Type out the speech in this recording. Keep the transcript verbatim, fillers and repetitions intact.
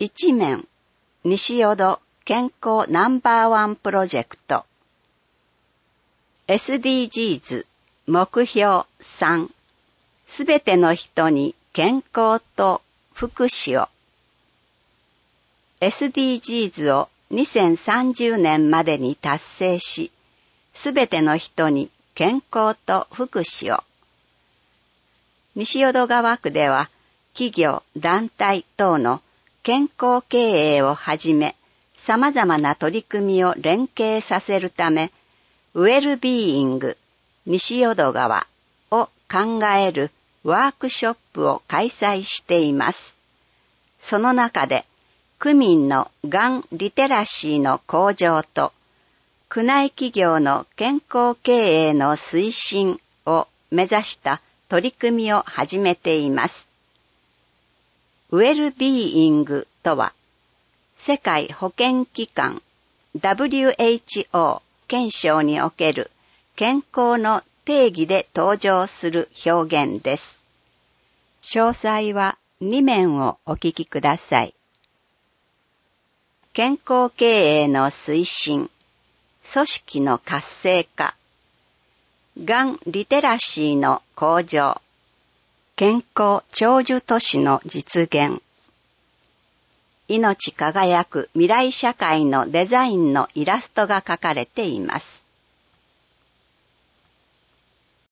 一面、西淀健康ナンバーワンプロジェクト。エスディージーズ 目標さん、すべての人に健康と福祉を。エスディージーズ をにせんさんじゅうねんまでに達成し、すべての人に健康と福祉を。西淀川区では、企業、団体等の健康経営をはじめ、様々な取り組みを連携させるため、ウェルビーイング西淀川を考えるワークショップを開催しています。その中で、区民のがんリテラシーの向上と、区内企業の健康経営の推進を目指した取り組みを始めています。ウェルビーイングとは、世界保健機関 ダブリューエイチオー 憲章における健康の定義で登場する表現です。詳細はに面をお聞きください。健康経営の推進、組織の活性化、がんリテラシーの向上、健康長寿都市の実現、命輝く未来社会のデザインのイラストが描かれています。